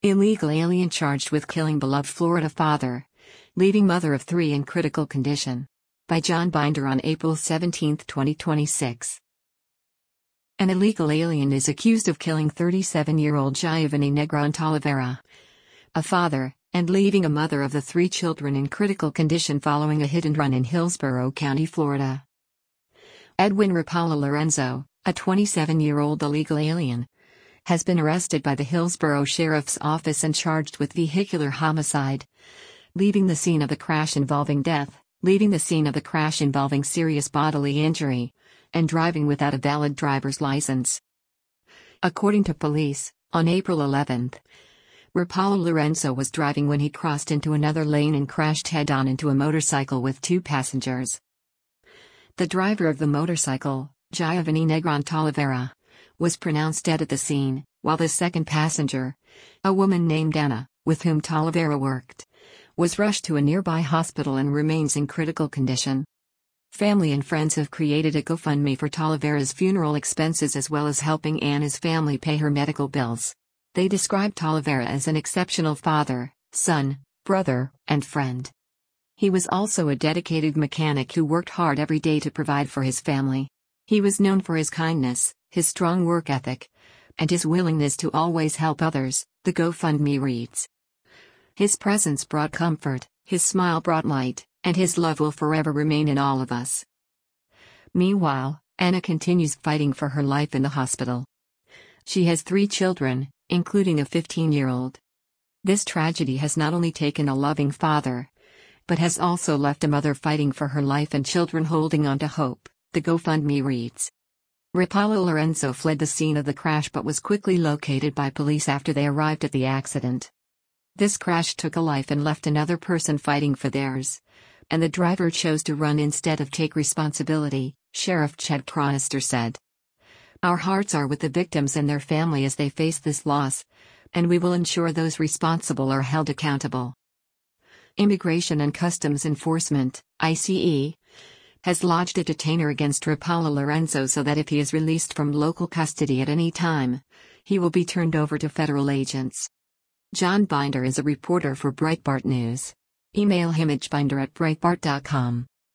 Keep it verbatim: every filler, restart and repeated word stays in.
Illegal alien charged with killing beloved Florida father, leaving mother of three in critical condition. By John Binder on April seventeenth, twenty twenty-six. An illegal alien is accused of killing thirty-seven-year-old Giovanni Negron-Talavera, a father, and leaving a mother of the three children in critical condition following a hit-and-run in Hillsborough County, Florida. Edwin Rapala Lorenzo, a twenty-seven-year-old illegal alien, has been arrested by the Hillsborough Sheriff's Office and charged with vehicular homicide, leaving the scene of the crash involving death, leaving the scene of the crash involving serious bodily injury, and driving without a valid driver's license. According to police, on April eleventh, Rapala Lorenzo was driving when he crossed into another lane and crashed head-on into a motorcycle with two passengers. The driver of the motorcycle, Giovanni Negron-Talavera, was pronounced dead at the scene, while the second passenger, a woman named Anna, with whom Talavera worked, was rushed to a nearby hospital and remains in critical condition. Family and friends have created a GoFundMe for Talavera's funeral expenses as well as helping Anna's family pay her medical bills. They describe Talavera as an exceptional father, son, brother, and friend. He was also a dedicated mechanic who worked hard every day to provide for his family. He was known for his kindness, his strong work ethic, and his willingness to always help others, the GoFundMe reads. His presence brought comfort, his smile brought light, and his love will forever remain in all of us. Meanwhile, Anna continues fighting for her life in the hospital. She has three children, including a fifteen-year-old. This tragedy has not only taken a loving father, but has also left a mother fighting for her life and children holding on to hope, the GoFundMe reads. Rapala Lorenzo fled the scene of the crash but was quickly located by police after they arrived at the accident. This crash took a life and left another person fighting for theirs, and the driver chose to run instead of take responsibility, Sheriff Chet Cronister said. Our hearts are with the victims and their family as they face this loss, and we will ensure those responsible are held accountable. Immigration and Customs Enforcement, I C E, has lodged a detainer against Rapala Lorenzo so that if he is released from local custody at any time, he will be turned over to federal agents. John Binder is a reporter for Breitbart News. Email him at binder at breitbart dot com.